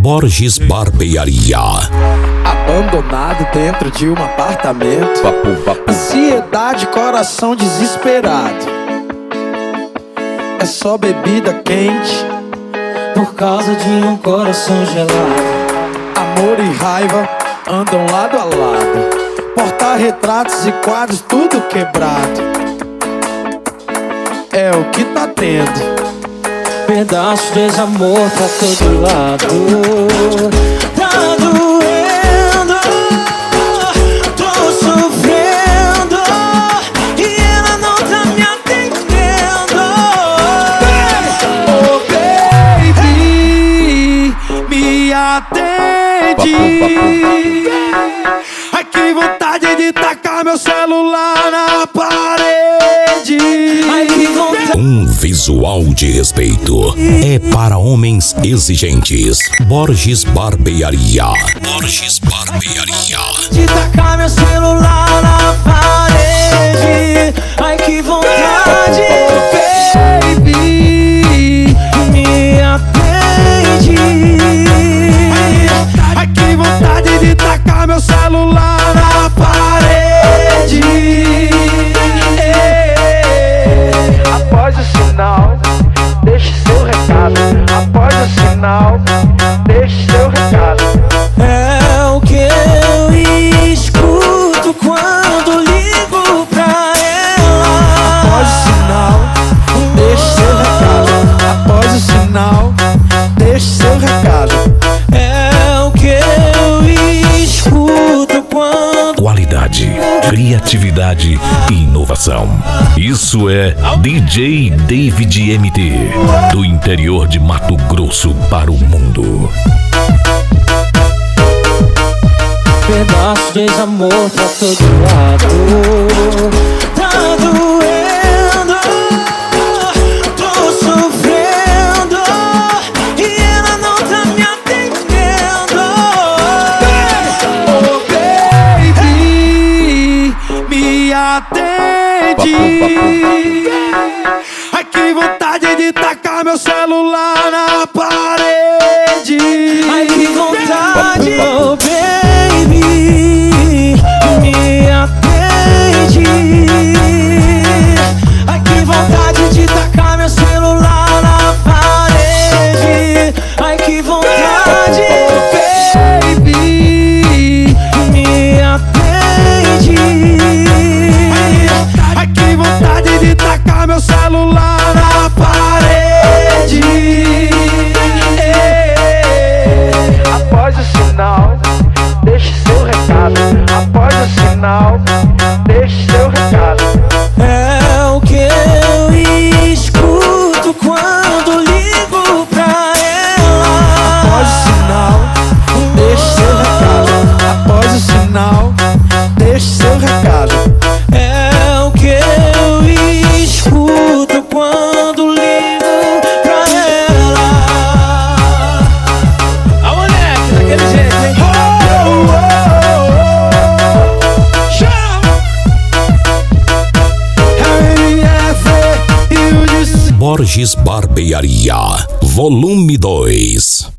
Borges Barbearia. Abandonado dentro de um apartamento, ansiedade, coração desesperado. É só bebida quente por causa de um coração gelado. Amor e raiva andam lado a lado. Porta-retratos e quadros tudo quebrado. É o que tá tendo. Pedaço de desamor pra todo lado. Tá doendo, tô sofrendo e ela não tá me atendendo. Oh baby, me atende. Ai que vontade de tacar meu celular na parede. Ai que vontade. Um visual de respeito é para homens exigentes. Borges Barbearia. Borges Barbearia. De tacar meu celular na parede. Ai que vontade, Baby, me atende. ai que vontade de tacar meu celular na parede. Após o sinal, deixe seu recado. Após o sinal, deixe seu recado. É o que eu escuto quando ligo pra ela. Após o sinal, deixe seu recado. Após o sinal, deixe seu recado. É o que eu escuto quando. Qualidade, criatividade e inovação. Isso é DJ David MT, do interior de Mato Grosso para o mundo. Pedaço de desamor pra todo lado. Tá doendo, tô sofrendo e ela não tá me atendendo. Oh baby, me atende. Ai que vontade de tacar meu celular na parede. Ai que vontade, oh baby, me atende. Ai que vontade de tacar meu celular na parede. Ai que vontade, oh Baby, me atende. ai que vontade de tacar meu celular na parede. Após o sinal, deixe seu recado. Após o sinal, deixe seu recado. É o que eu escuto quando ligo pra ela. Após o sinal, deixe seu recado. Após o sinal, deixe seu recado. É o que eu escuto quando ligo pra ela. A moleque, daquele jeito, hein? Chama! Borges Barbearia, volume 2.